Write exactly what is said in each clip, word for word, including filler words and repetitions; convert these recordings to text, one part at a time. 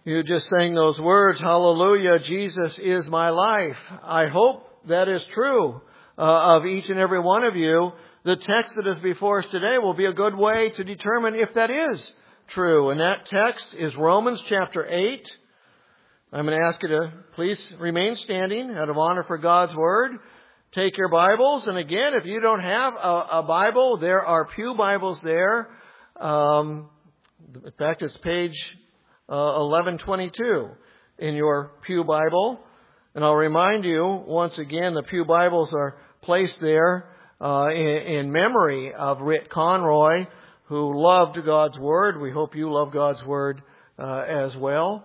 You just sang those words, hallelujah, Jesus is my life. I hope that is true uh, of each and every one of you. The text that is before us today will be a good way to determine if that is true. And that text is Romans chapter eight. I'm going to ask you to please remain standing out of honor for God's Word. Take your Bibles. And again, if you don't have a, a Bible, there are pew Bibles there. Um, in fact, it's page uh, eleven twenty-two in your pew Bible. And I'll remind you, once again, the pew Bibles are placed there uh, in, in memory of Rick Conroy, who loved God's Word. We hope you love God's Word uh, as well.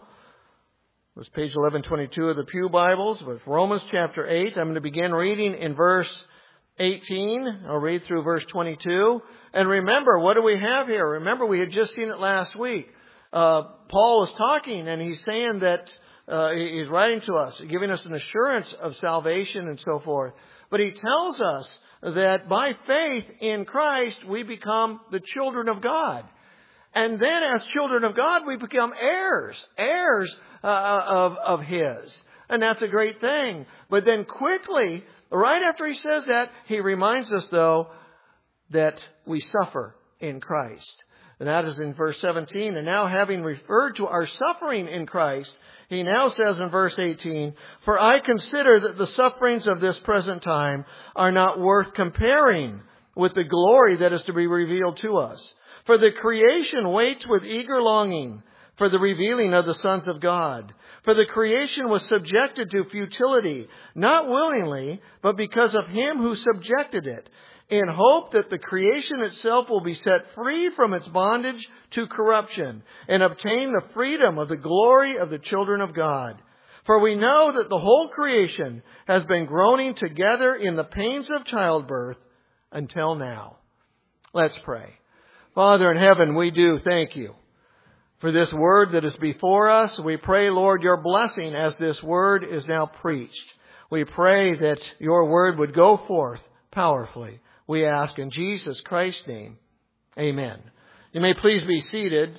It was page eleven twenty-two of the pew Bibles, but Romans chapter eight. I'm going to begin reading in verse eighteen. I'll read through verse twenty-two. And remember, what do we have here? Remember, we had just seen it last week. Uh, Paul is talking, and he's saying that uh, he's writing to us, giving us an assurance of salvation and so forth. But he tells us that by faith in Christ, we become the children of God. And then as children of God, we become heirs, heirs uh, of, of His. And that's a great thing. But then quickly, right after he says that, he reminds us, though, that we suffer in Christ. And that is in verse seventeen. And now having referred to our suffering in Christ, he now says in verse eighteen, "For I consider that the sufferings of this present time are not worth comparing with the glory that is to be revealed to us. For the creation waits with eager longing for the revealing of the sons of God. For the creation was subjected to futility, not willingly, but because of Him who subjected it, in hope that the creation itself will be set free from its bondage to corruption and obtain the freedom of the glory of the children of God. For we know that the whole creation has been groaning together in the pains of childbirth until now." Let's pray. Father in heaven, we do thank you for this word that is before us. We pray, Lord, your blessing as this word is now preached. We pray that your word would go forth powerfully. We ask in Jesus Christ's name. Amen. You may please be seated.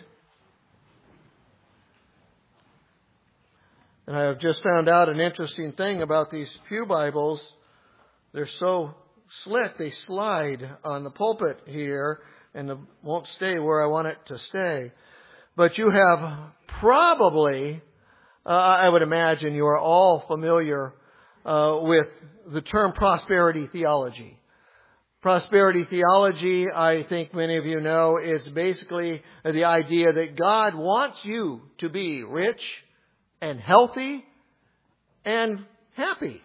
And I have just found out an interesting thing about these pew Bibles. They're so slick, they slide on the pulpit here and it won't stay where I want it to stay. But you have probably, uh, I would imagine you are all familiar uh, with the term prosperity theology. Prosperity theology, I think many of you know, is basically the idea that God wants you to be rich and healthy and happy.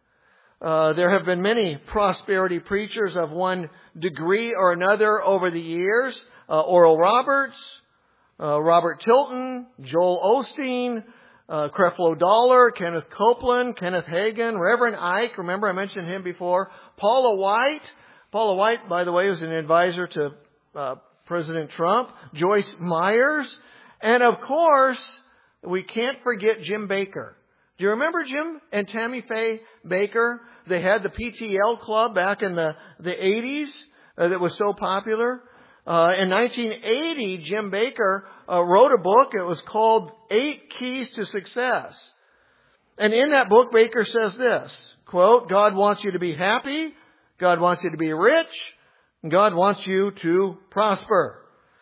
Uh, there have been many prosperity preachers of one degree or another over the years. Uh, Oral Roberts, uh, Robert Tilton, Joel Osteen, uh, Creflo Dollar, Kenneth Copeland, Kenneth Hagin, Reverend Ike. Remember I mentioned him before. Paula White. Paula White, by the way, was an advisor to uh, President Trump. Joyce Myers. And of course, we can't forget Jim Bakker. Do you remember Jim and Tammy Faye Baker? They had the P T L club back in the, the eighties uh, that was so popular. Uh, in nineteen eighty, Jim Bakker uh, wrote a book. It was called Eight Keys to Success. And in that book, Baker says this, quote, "God wants you to be happy. God wants you to be rich. And God wants you to prosper."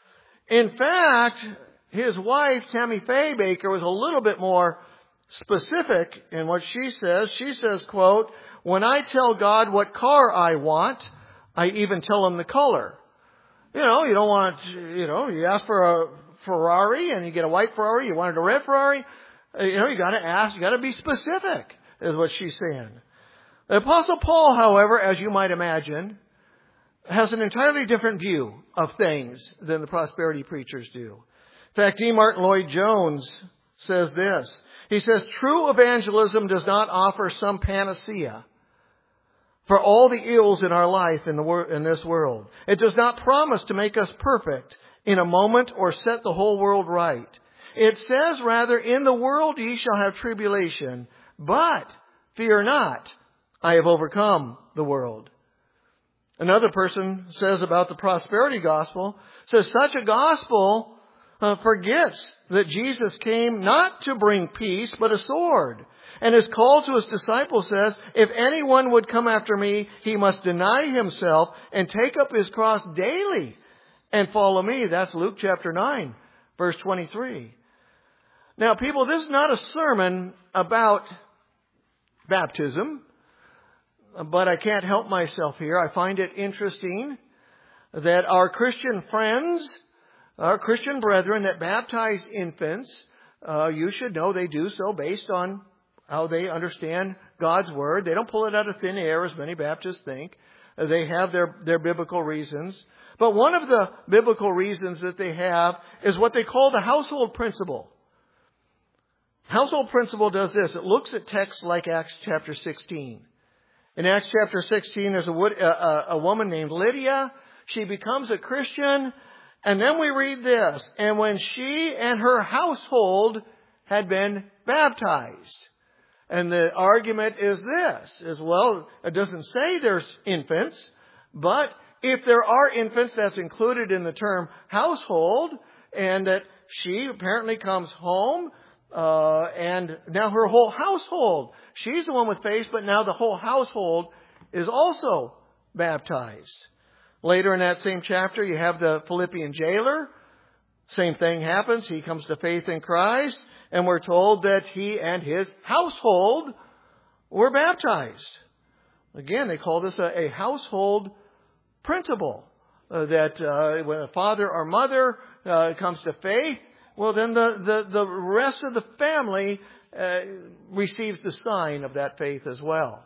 In fact, his wife, Tammy Faye Baker, was a little bit more specific in what she says. She says, quote, "When I tell God what car I want, I even tell Him the color." You know, you don't want, you know, you ask for a Ferrari and you get a white Ferrari, you wanted a red Ferrari. You know, you got to ask, you got to be specific, is what she's saying. The Apostle Paul, however, as you might imagine, has an entirely different view of things than the prosperity preachers do. In fact, D. Martin Lloyd-Jones says this. He says, "True evangelism does not offer some panacea for all the ills in our life in, the wor- in this world. It does not promise to make us perfect in a moment or set the whole world right. It says rather, in the world ye shall have tribulation, but fear not, I have overcome the world." Another person says about the prosperity gospel, says such a gospel uh, forgets that Jesus came not to bring peace, but a sword. And his call to his disciples says, if anyone would come after me, he must deny himself and take up his cross daily and follow me. That's Luke chapter nine, verse twenty-three. Now, people, this is not a sermon about baptism, but I can't help myself here. I find it interesting that our Christian friends, our Christian brethren that baptize infants, uh, you should know they do so based on how they understand God's Word. They don't pull it out of thin air, as many Baptists think. They have their, their biblical reasons. But one of the biblical reasons that they have is what they call the household principle. Household principle does this. It looks at texts like Acts chapter sixteen. In Acts chapter sixteen, there's a, a, a woman named Lydia. She becomes a Christian. And then we read this. And when she and her household had been baptized. And the argument is this, as well, it doesn't say there's infants, but if there are infants, that's included in the term household, and that she apparently comes home, uh, and now her whole household, she's the one with faith, but now the whole household is also baptized. Later in that same chapter, you have the Philippian jailer. Same thing happens. He comes to faith in Christ. And we're told that he and his household were baptized. Again, they call this a, a household principle. Uh, that uh, when a father or mother uh, comes to faith, well, then the, the, the rest of the family uh, receives the sign of that faith as well.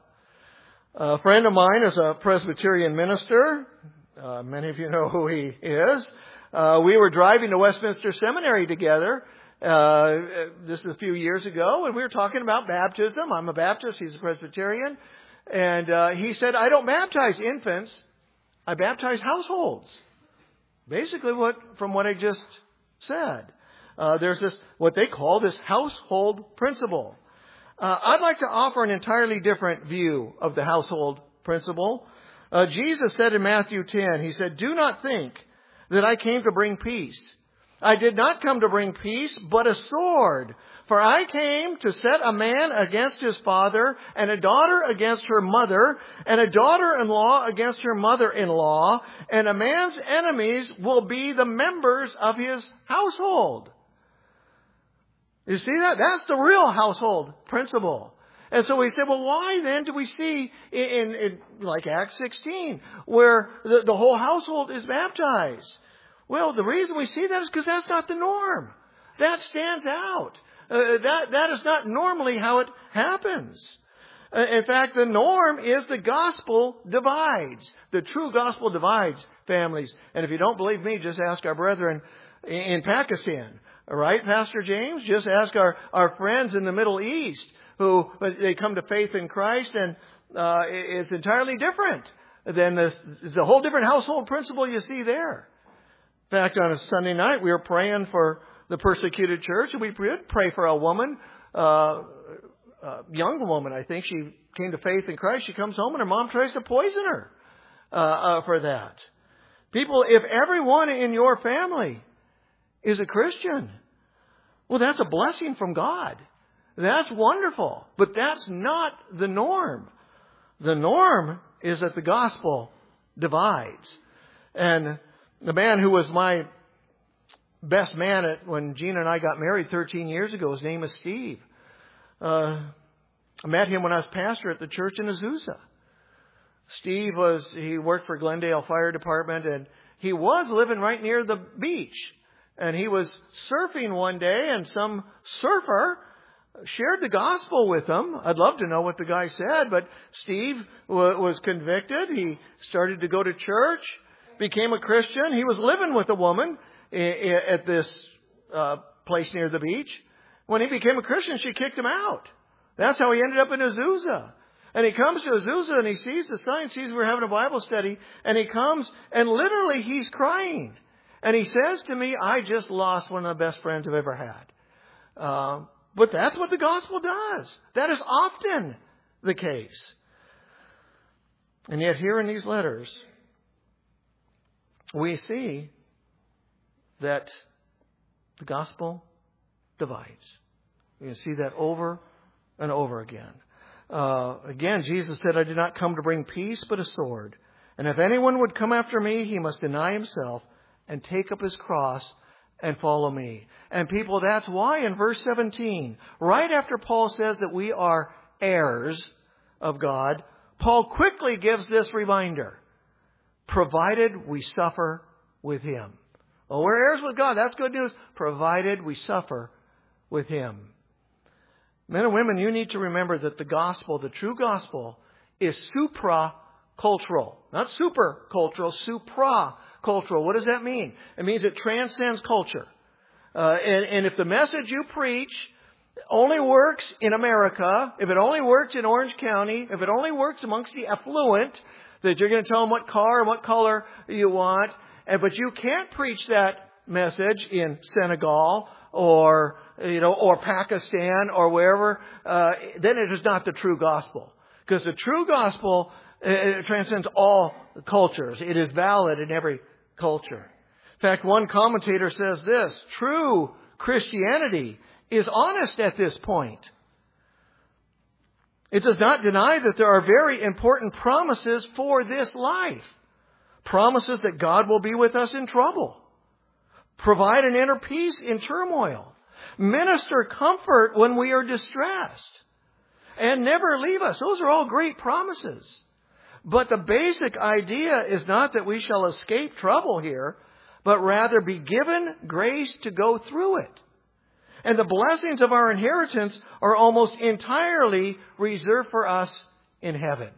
A friend of mine is a Presbyterian minister. Uh, many of you know who he is. Uh, we were driving to Westminster Seminary together. Uh, this is a few years ago, and we were talking about baptism. I'm a Baptist. He's a Presbyterian. And uh, he said, I don't baptize infants. I baptize households. Basically, what from what I just said. Uh, there's this, what they call this household principle. Uh, I'd like to offer an entirely different view of the household principle. Uh, Jesus said in Matthew ten, he said, do not think that I came to bring peace. I did not come to bring peace, but a sword. For I came to set a man against his father, and a daughter against her mother, and a daughter-in-law against her mother-in-law, and a man's enemies will be the members of his household. You see that? That's the real household principle. And so we said, well, why then do we see in, in, in like Acts sixteen, where the, the whole household is baptized? Well, the reason we see that is because that's not the norm. That stands out. Uh, that, that is not normally how it happens. Uh, in fact, the norm is the gospel divides. The true gospel divides families. And if you don't believe me, just ask our brethren in Pakistan. All right, Pastor James? Just ask our, our friends in the Middle East who they come to faith in Christ, and uh, it's entirely different than this. It's a whole different household principle you see there. In fact, on a Sunday night, we were praying for the persecuted church, and we did pray for a woman, uh, a young woman, I think. She came to faith in Christ. She comes home, and her mom tries to poison her uh, uh, for that. People, if everyone in your family is a Christian, well, that's a blessing from God. That's wonderful. But that's not the norm. The norm is that the gospel divides. And the man who was my best man at when Gina and I got married thirteen years ago, his name is Steve. Uh, I met him when I was pastor at the church in Azusa. Steve was, he worked for Glendale Fire Department, and he was living right near the beach. And he was surfing one day, and some surfer shared the gospel with him. I'd love to know what the guy said, but Steve w- was convicted. He started to go to church, became a Christian. He was living with a woman I- I- at this uh, place near the beach. When he became a Christian, she kicked him out. That's how he ended up in Azusa. And he comes to Azusa and he sees the sign, sees we're having a Bible study, and he comes and literally he's crying. And he says to me, I just lost one of the best friends I've ever had. Uh, but that's what the gospel does. That is often the case. And yet here in these letters, we see that The gospel divides. You can see that over and over again. Uh, again, Jesus said, I did not come to bring peace, but a sword. And if anyone would come after me, he must deny himself and take up his cross and follow me. And people, that's why in verse seventeen, right after Paul says that we are heirs of God, Paul quickly gives this reminder. Provided we suffer with Him. Well, we're heirs with God. That's good news. Provided we suffer with Him. Men and women, you need to remember that the gospel, the true gospel, is supra-cultural. Not super-cultural, supra-cultural. What does that mean? It means it transcends culture. Uh, and, and if the message you preach only works in America, if it only works in Orange County, if it only works amongst the affluent, that you're going to tell them what car and what color you want, and, but you can't preach that message in Senegal or, you know, or Pakistan or wherever, uh, then it is not the true gospel. Because the true gospel it transcends all cultures. It is valid in every culture. In fact, one commentator says this, true Christianity is honest at this point. It does not deny that there are very important promises for this life. Promises that God will be with us in trouble. Provide an inner peace in turmoil. Minister comfort when we are distressed. And never leave us. Those are all great promises. But the basic idea is not that we shall escape trouble here, but rather be given grace to go through it. And the blessings of our inheritance are almost entirely reserved for us in heaven.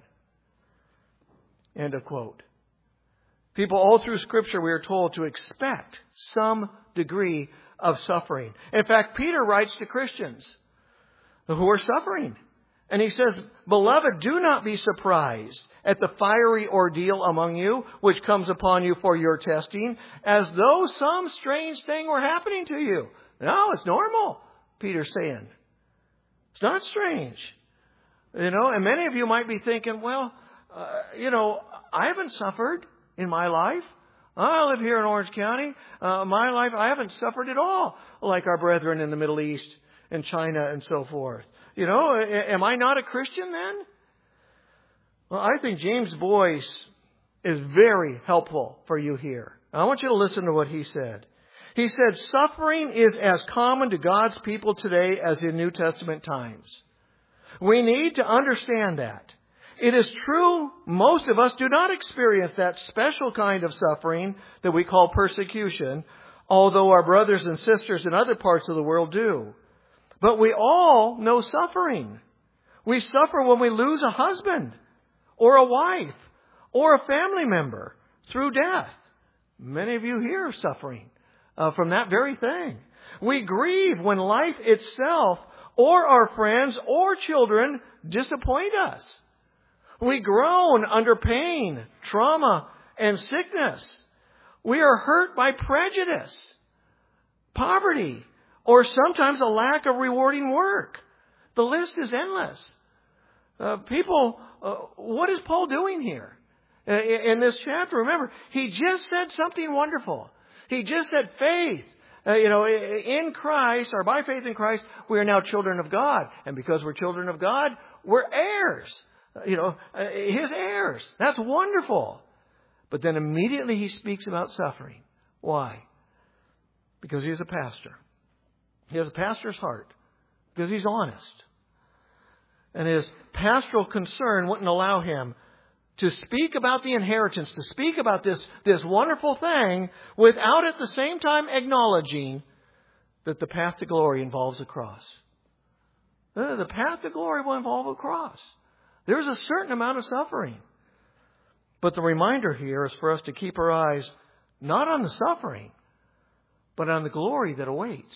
End of quote. People, all through Scripture, we are told to expect some degree of suffering. In fact, Peter writes to Christians who are suffering. And he says, Beloved, do not be surprised at the fiery ordeal among you, which comes upon you for your testing, as though some strange thing were happening to you. No, it's normal, Peter's saying. It's not strange. You know, and many of you might be thinking, well, uh, you know, I haven't suffered in my life. I live here in Orange County. Uh, my life, I haven't suffered at all like our brethren in the Middle East and China and so forth. You know, am I not a Christian then? Well, I think James Boyce is very helpful for you here. I want you to listen to what he said. He said, suffering is as common to God's people today as in New Testament times. We need to understand that. It is true, most of us do not experience that special kind of suffering that we call persecution, although our brothers and sisters in other parts of the world do. But we all know suffering. We suffer when we lose a husband or a wife or a family member through death. Many of you here are suffering uh, from that very thing. We grieve when life itself or our friends or children disappoint us. We groan under pain, trauma, and sickness. We are hurt by prejudice, poverty, or sometimes a lack of rewarding work. The list is endless. Uh, people, uh, what is Paul doing here? Uh, in this chapter, remember, he just said something wonderful. He just said faith. Uh, you know, in Christ, or by faith in Christ, we are now children of God. And because we're children of God, we're heirs. Uh, you know, uh, His heirs. That's wonderful. But then immediately he speaks about suffering. Why? Because he's a pastor. He has a pastor's heart. Because he's honest. And his pastoral concern wouldn't allow him to speak about the inheritance, to speak about this, this wonderful thing without at the same time acknowledging that the path to glory involves a cross. The path to glory will involve a cross. There's a certain amount of suffering. But the reminder here is for us to keep our eyes not on the suffering, but on the glory that awaits.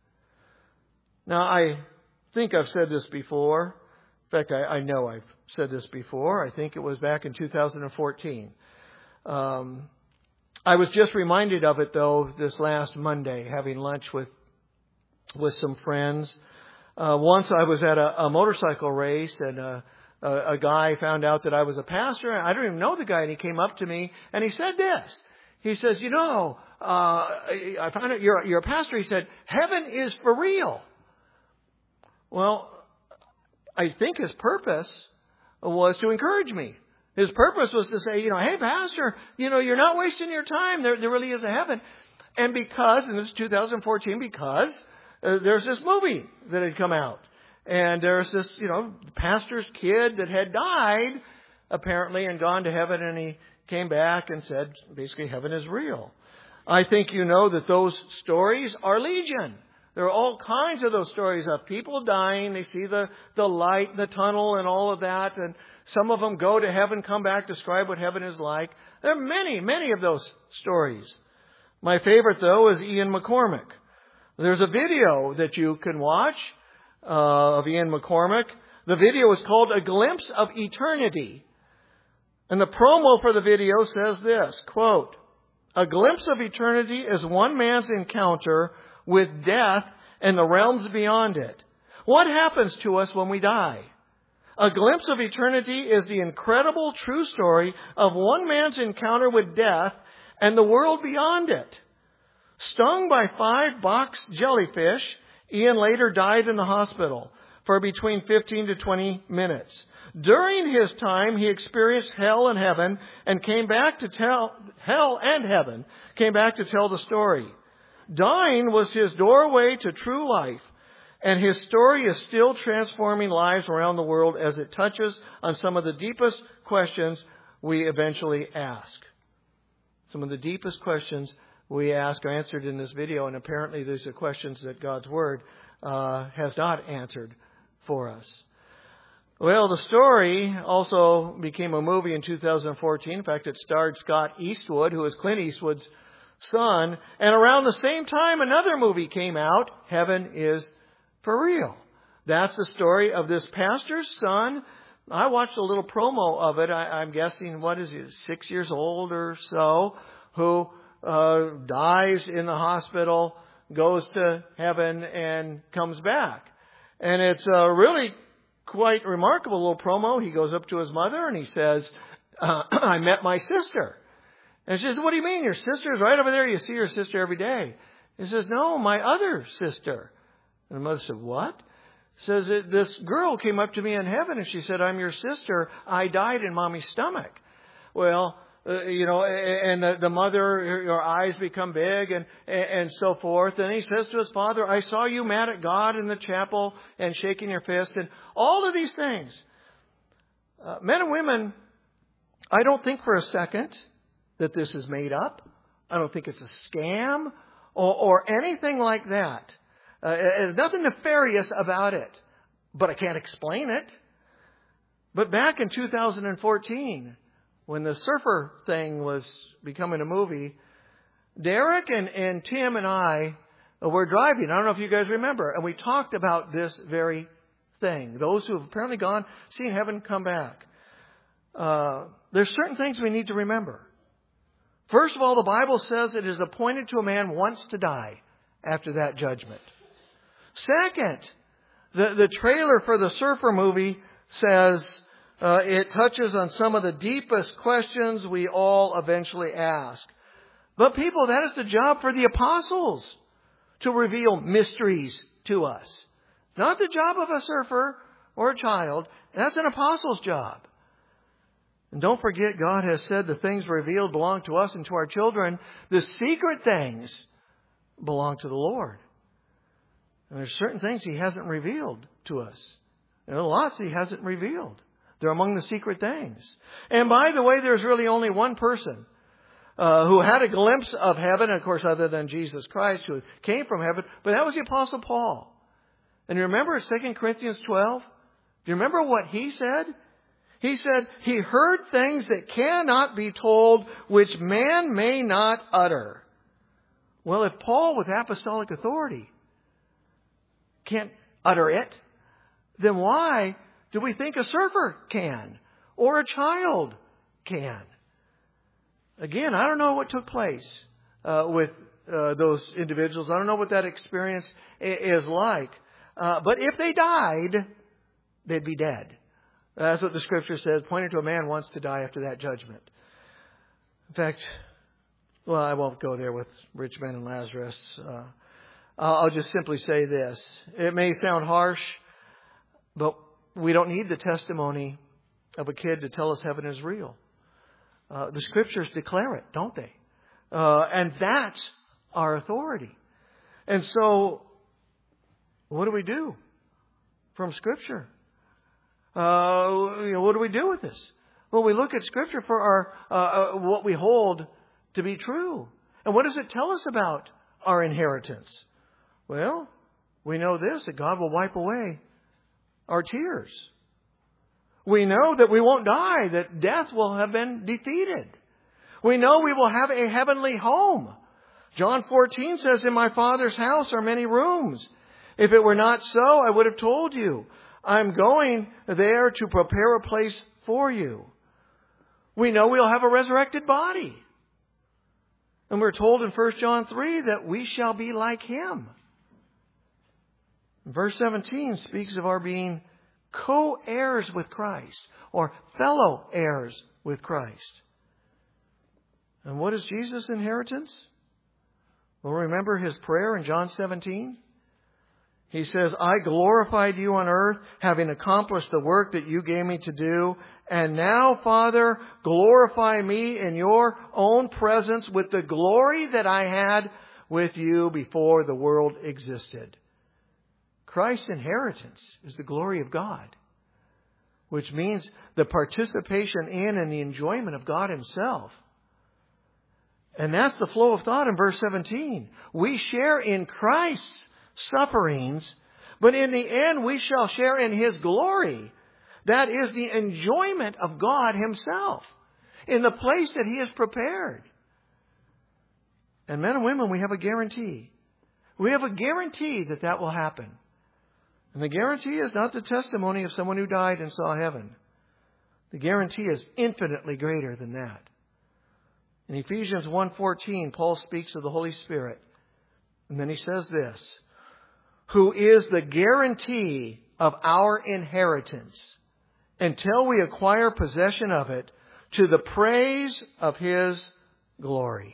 Now, I think I've said this before. In fact, I, I know I've said this before. I think it was back in two thousand fourteen. Um, I was just reminded of it, though, this last Monday, having lunch with with some friends. Uh, once I was at a, a motorcycle race, and a, a, a guy found out that I was a pastor. I don't even know the guy, and he came up to me, and he said this. He says, you know, I found out you're, you're a pastor. He said, heaven is for real. Well, I think his purpose was to encourage me. His purpose was to say, you know, hey, pastor, you know, you're not wasting your time. There, there really is a heaven. And because, and this is two thousand fourteen, because uh, there's this movie that had come out. And there's this, you know, pastor's kid that had died, apparently, and gone to heaven. And he came back and said, basically, heaven is real. I think you know that those stories are legion. There are all kinds of those stories of people dying. They see the, the light in the tunnel and all of that. And some of them go to heaven, come back, describe what heaven is like. There are many, many of those stories. My favorite, though, is Ian McCormack. There's a video that you can watch uh, of Ian McCormack. The video is called A Glimpse of Eternity. And the promo for the video says this, quote, "A glimpse of eternity is one man's encounter with death and the realms beyond it. What happens to us when we die? A glimpse of eternity is the incredible true story of one man's encounter with death and the world beyond it. Stung by five box jellyfish, Ian later died in the hospital for between fifteen to twenty minutes. During his time, he experienced hell and heaven and came back to tell, hell and heaven, came back to tell the story. Dying was his doorway to true life, and his story is still transforming lives around the world as it touches on some of the deepest questions we eventually ask." Some of the deepest questions we ask are answered in this video, and apparently these are questions that God's Word uh, has not answered for us. Well, the story also became a movie in two thousand fourteen. In fact, it starred Scott Eastwood, who is Clint Eastwood's son. And around the same time, another movie came out, Heaven is for Real. That's the story of this pastor's son. I watched a little promo of it. I, I'm guessing, what is he, six years old or so, who uh, dies in the hospital, goes to heaven, and comes back. And it's a really quite remarkable little promo. He goes up to his mother and he says, uh, I met my sister. And she says, what do you mean? Your sister is right over there. You see your sister every day. He says, no, my other sister. And the mother said, what? Says, this girl came up to me in heaven and she said, I'm your sister. I died in mommy's stomach. Well, uh, you know, and the, the mother, her, her eyes become big and, and so forth. And he says to his father, I saw you mad at God in the chapel and shaking your fist and all of these things. Uh, men and women, I don't think for a second that this is made up. I don't think it's a scam or, or anything like that. Uh, there's nothing nefarious about it, but I can't explain it. But back in two thousand fourteen, when the surfer thing was becoming a movie, Derek and, and Tim and I were driving. I don't know if you guys remember. And we talked about this very thing. Those who have apparently gone, seen heaven come back. Uh, there's certain things we need to remember. First of all, the Bible says it is appointed to a man once to die after that judgment. Second, the, the trailer for the surfer movie says uh, it touches on some of the deepest questions we all eventually ask. But people, that is the job for the apostles, to reveal mysteries to us. Not the job of a surfer or a child. That's an apostle's job. And don't forget, God has said the things revealed belong to us and to our children. The secret things belong to the Lord. And there's certain things He hasn't revealed to us. There are lots He hasn't revealed. They're among the secret things. And by the way, there's really only one person uh, who had a glimpse of heaven, of course, other than Jesus Christ, who came from heaven. But that was the Apostle Paul. And you remember Second Corinthians twelve? Do you remember what he said? He said, he heard things that cannot be told, which man may not utter. Well, if Paul, with apostolic authority, can't utter it, then why do we think a surfer can? Or a child can? Again, I don't know what took place uh, with uh, those individuals. I don't know what that experience is like. Uh, but if they died, they'd be dead. That's what the Scripture says, pointing to a man once to die after that judgment. In fact, Well, I won't go there with rich man and Lazarus. Uh, I'll just simply say this. It may sound harsh, but we don't need the testimony of a kid to tell us heaven is real. Uh, the Scriptures declare it, don't they? Uh, and that's our authority. And so, what do we do from Scripture? Uh, you know, what do we do with this? Well, we look at Scripture for our uh, uh, what we hold to be true. And what does it tell us about our inheritance? Well, we know this, that God will wipe away our tears. We know that we won't die, that death will have been defeated. We know we will have a heavenly home. John fourteen says, in my Father's house are many rooms. If it were not so, I would have told you. I'm going there to prepare a place for you. We know we'll have a resurrected body. And we're told in First John three that we shall be like Him. Verse seventeen speaks of our being co-heirs with Christ, or fellow heirs with Christ. And what is Jesus' inheritance? Well, remember His prayer in John seventeen? He says, I glorified you on earth, having accomplished the work that you gave me to do. And now, Father, glorify me in your own presence with the glory that I had with you before the world existed. Christ's inheritance is the glory of God, which means the participation in and the enjoyment of God Himself. And that's the flow of thought in verse seventeen. We share in Christ's sufferings, but in the end we shall share in His glory. That is the enjoyment of God Himself in the place that He has prepared. And men and women, we have a guarantee. We have a guarantee that that will happen. And the guarantee is not the testimony of someone who died and saw heaven. The guarantee is infinitely greater than that. In Ephesians one fourteen, Paul speaks of the Holy Spirit. And then he says this, who is the guarantee of our inheritance until we acquire possession of it to the praise of His glory.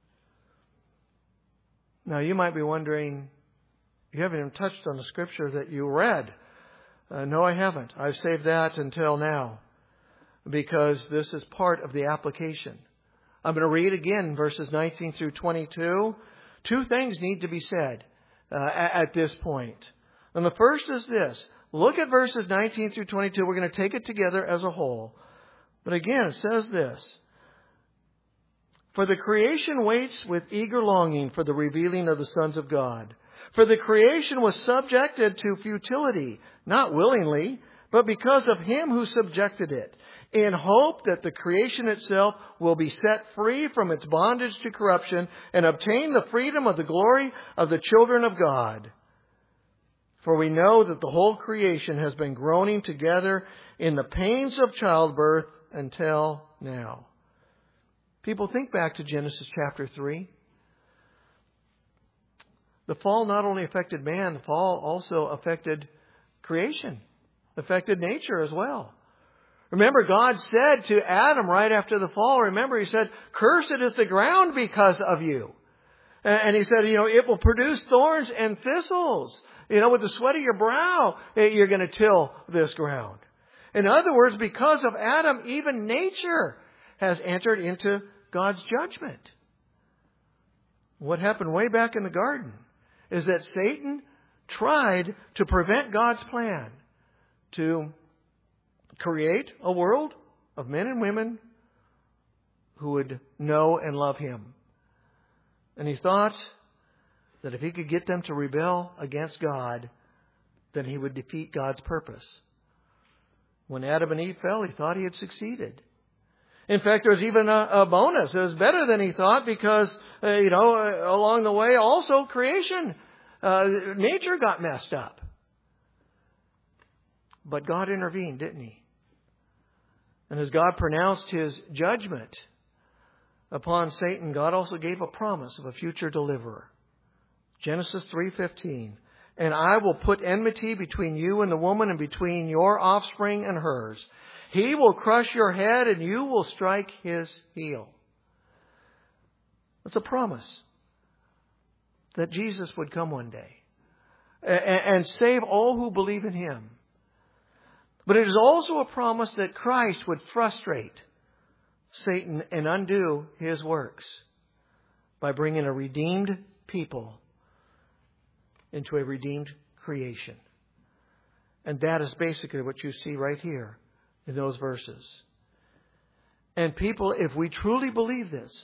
Now you might be wondering, you haven't even touched on the Scripture that you read. Uh, no, I haven't. I've saved that until now because this is part of the application. I'm going to read again verses nineteen through twenty-two. Two things need to be said uh, at this point. And the first is this. Look at verses nineteen through twenty-two. We're going to take it together as a whole. But again, it says this. For the creation waits with eager longing for the revealing of the sons of God. For the creation was subjected to futility, not willingly, but because of Him who subjected it, in hope that the creation itself will be set free from its bondage to corruption and obtain the freedom of the glory of the children of God. For we know that the whole creation has been groaning together in the pains of childbirth until now. People, think back to Genesis chapter three. The fall not only affected man, the fall also affected creation, affected nature as well. Remember, God said to Adam right after the fall, remember, He said, cursed is the ground because of you. And He said, you know, it will produce thorns and thistles. You know, with the sweat of your brow, you're going to till this ground. In other words, because of Adam, even nature has entered into God's judgment. What happened way back in the garden is that Satan tried to prevent God's plan to create a world of men and women who would know and love Him. And he thought that if he could get them to rebel against God, then he would defeat God's purpose. When Adam and Eve fell, he thought he had succeeded. In fact, there was even a, a bonus. It was better than he thought because, uh, you know, uh, along the way also creation, uh, nature got messed up. But God intervened, didn't He? And as God pronounced His judgment upon Satan, God also gave a promise of a future deliverer. Genesis three fifteen. And I will put enmity between you and the woman and between your offspring and hers. He will crush your head and you will strike his heel. It's a promise that Jesus would come one day and save all who believe in Him. But it is also a promise that Christ would frustrate Satan and undo his works by bringing a redeemed people into a redeemed creation. And that is basically what you see right here in those verses. And people, if we truly believe this,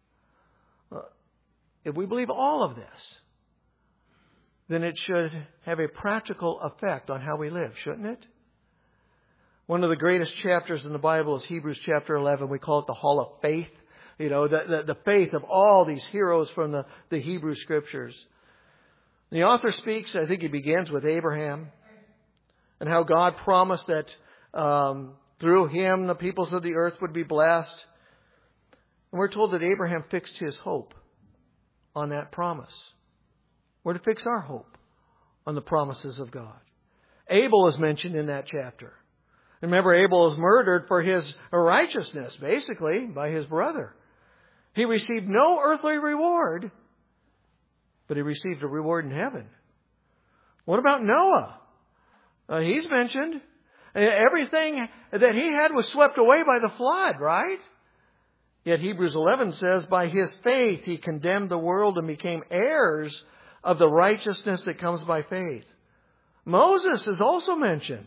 if we believe all of this, then it should have a practical effect on how we live, shouldn't it? One of the greatest chapters in the Bible is Hebrews chapter eleven. We call it the Hall of Faith. You know, the, the, the faith of all these heroes from the, the Hebrew Scriptures. The author speaks, I think he begins with Abraham, and how God promised that um, through him the peoples of the earth would be blessed. And we're told that Abraham fixed his hope on that promise. We're to fix our hope on the promises of God. Abel is mentioned in that chapter. Remember, Abel was murdered for his righteousness, basically, by his brother. He received no earthly reward, but he received a reward in heaven. What about Noah? Uh, he's mentioned. Everything that he had was swept away by the flood, right? Yet Hebrews eleven says, by his faith he condemned the world and became heirs of the righteousness that comes by faith. Moses is also mentioned.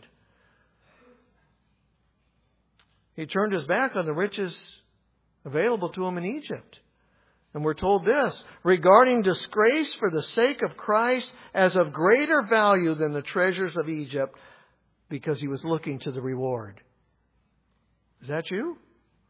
He turned his back on the riches available to him in Egypt. And we're told this, regarding disgrace for the sake of Christ as of greater value than the treasures of Egypt, because he was looking to the reward. Is that you?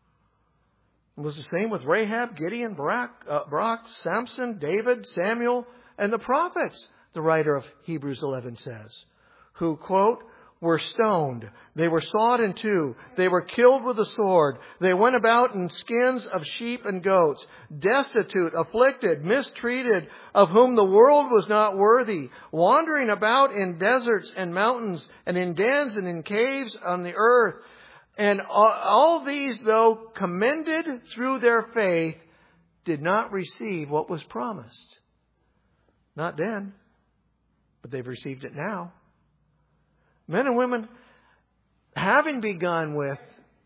It was the same with Rahab, Gideon, Barak, uh, Barak, Samson, David, Samuel, and the prophets, the writer of Hebrews eleven says, who, quote, were stoned. They were sawed in two. They were killed with a sword. They went about in skins of sheep and goats, destitute, afflicted, mistreated, of whom the world was not worthy, wandering about in deserts and mountains and in dens and in caves on the earth. And all these, though commended through their faith, did not receive what was promised. Not then, but they've received it now. Men and women, having begun with,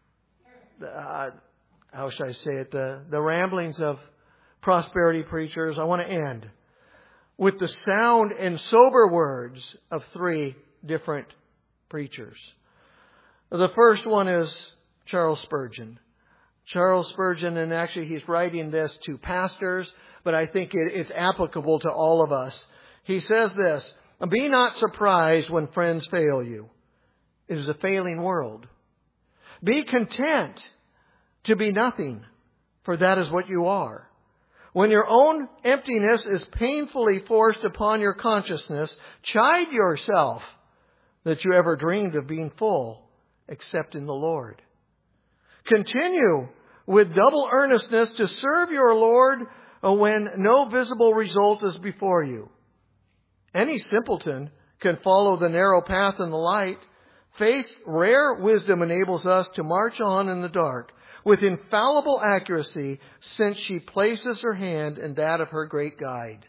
uh, how should I say it, the, the ramblings of prosperity preachers, I want to end with the sound and sober words of three different preachers. The first one is Charles Spurgeon. Charles Spurgeon, and actually he's writing this to pastors, but I think it, it's applicable to all of us. He says this, be not surprised when friends fail you. It is a failing world. Be content to be nothing, for that is what you are. When your own emptiness is painfully forced upon your consciousness, chide yourself that you ever dreamed of being full, except in the Lord. Continue with double earnestness to serve your Lord when no visible result is before you. Any simpleton can follow the narrow path in the light. Faith's rare wisdom enables us to march on in the dark with infallible accuracy, since she places her hand in that of her great guide.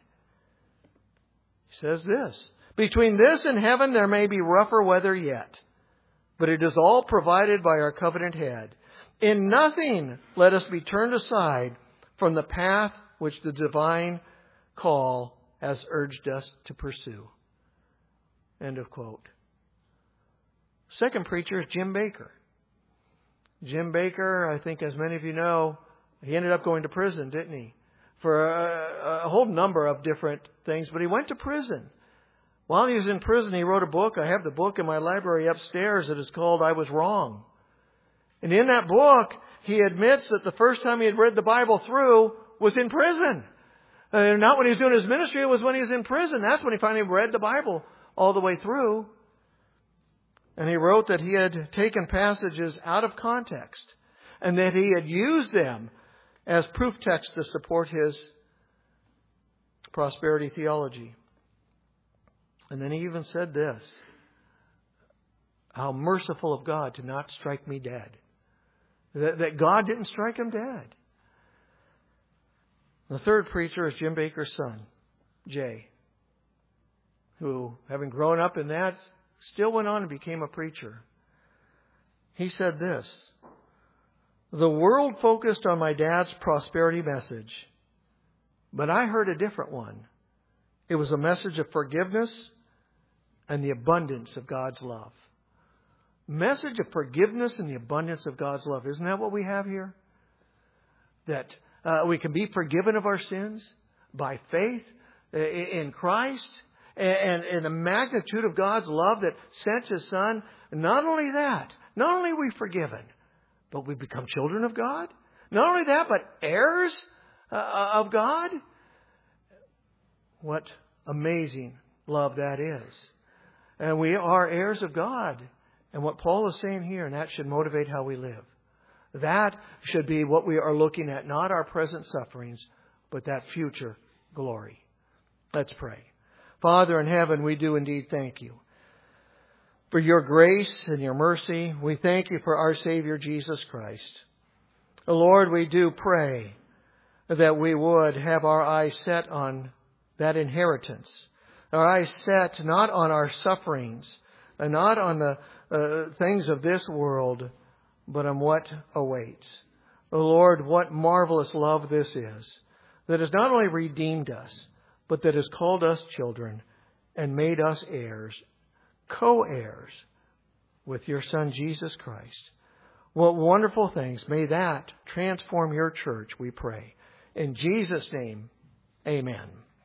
He says this, between this and heaven there may be rougher weather yet, but it is all provided by our covenant head. In nothing let us be turned aside from the path which the divine call has urged us to pursue. End of quote. Second preacher is Jim Baker. Jim Baker, I think as many of you know, he ended up going to prison, didn't he? For a, a whole number of different things, but he went to prison. While he was in prison, he wrote a book. I have the book in my library upstairs that is called I Was Wrong. And in that book, he admits that the first time he had read the Bible through was in prison. Uh, not when he was doing his ministry, it was when he was in prison. That's when he finally read the Bible all the way through. And he wrote that he had taken passages out of context and that he had used them as proof text to support his prosperity theology. And then he even said this, how merciful of God to not strike me dead. That, that God didn't strike him dead. The third preacher is Jim Bakker's son, Jay, who, having grown up in that, still went on and became a preacher. He said this: "The world focused on my dad's prosperity message, but I heard a different one. It was a message of forgiveness and the abundance of God's love." Message of forgiveness and the abundance of God's love. Isn't that what we have here? That uh, we can be forgiven of our sins by faith in Christ, and, and the magnitude of God's love that sent His Son. Not only that, not only are we forgiven, but we become children of God. Not only that, but heirs uh, of God. What amazing love that is. And we are heirs of God. And what Paul is saying here, and that should motivate how we live. That should be what we are looking at, not our present sufferings, but that future glory. Let's pray. Father in heaven, we do indeed thank You for Your grace and Your mercy. We thank You for our Savior, Jesus Christ. Lord, we do pray that we would have our eyes set on that inheritance. Our eyes set not on our sufferings, and not on the uh, things of this world, but on what awaits. Oh Lord, what marvelous love this is, that has not only redeemed us, but that has called us children and made us heirs, co-heirs with Your Son, Jesus Christ. What wonderful things. May that transform Your church, we pray. In Jesus' name, amen.